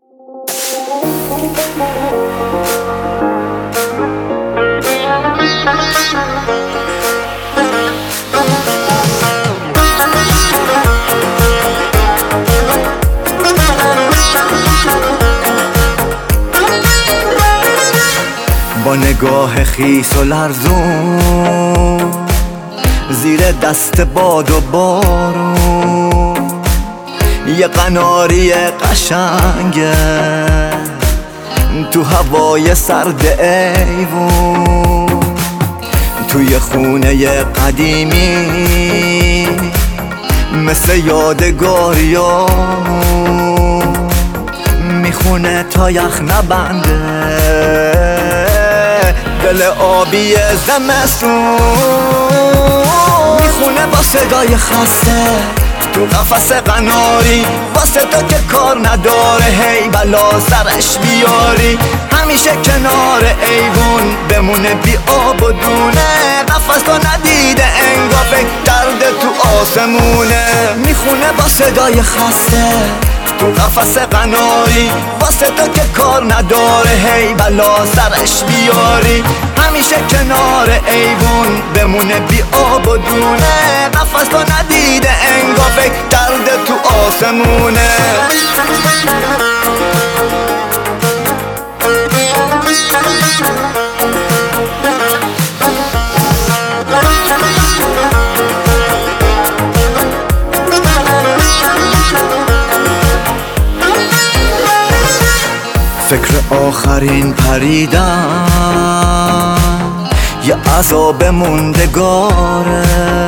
با نگاه خیس و لرزون زیر دست باد و بارون یه قناری قشنگه تو هوای سرد ایوون، توی خونه قدیمی مثل یادگاریامون میخونه تا یخ نبنده دل آبی زمستون، میخونه با صدای خسته تو قفس قناری واسه تو که کار نداره هی بلا سرش بیاری، همیشه کنار ایوون بمونه بی آب و دونه، قفس تو ندیده انگار فکر کرده تو آسمونه، میخونه با صدای خسته تو قفس قناری واسه تو که کار نداره هی بلا سرش بیاری، همیشه کنار ایوون بمونه بی آب و دونه، قفس تو ندیده انگار فکر کرده تو آسمونه. فکر آخرین پریدن یه عذاب موندگاره،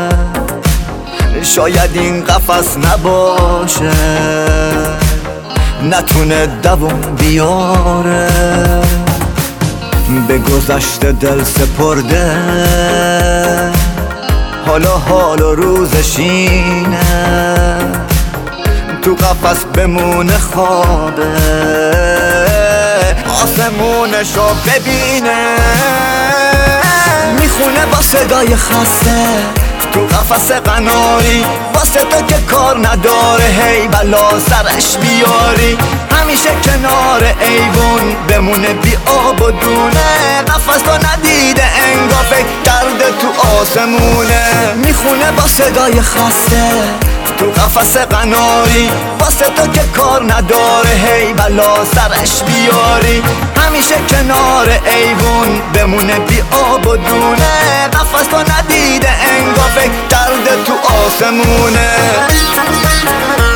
شاید این قفس نباشه نتونه دوام بیاره، به گذشته دل سپرده حالا حال و روزش اینه تو قفس بمونه خوابه آسمونشو ببینه، میخونه با صدای خسته تو قفس قناری واسه تو که کار نداره هی بلا سرش بیاری، همیشه کنار ایوون بمونه بی آب و دونه، قفس تو ندیده انگار فکر کرده تو آسمونه، میخونه با صدای خسته تو قفس قناری واسه تو که کار نداره هی بلا سرش بیاری، همیشه کنار ایوون بمونه بی آب و دونه، قفس تو ندیده انگار فکر کرده تو آسمونه.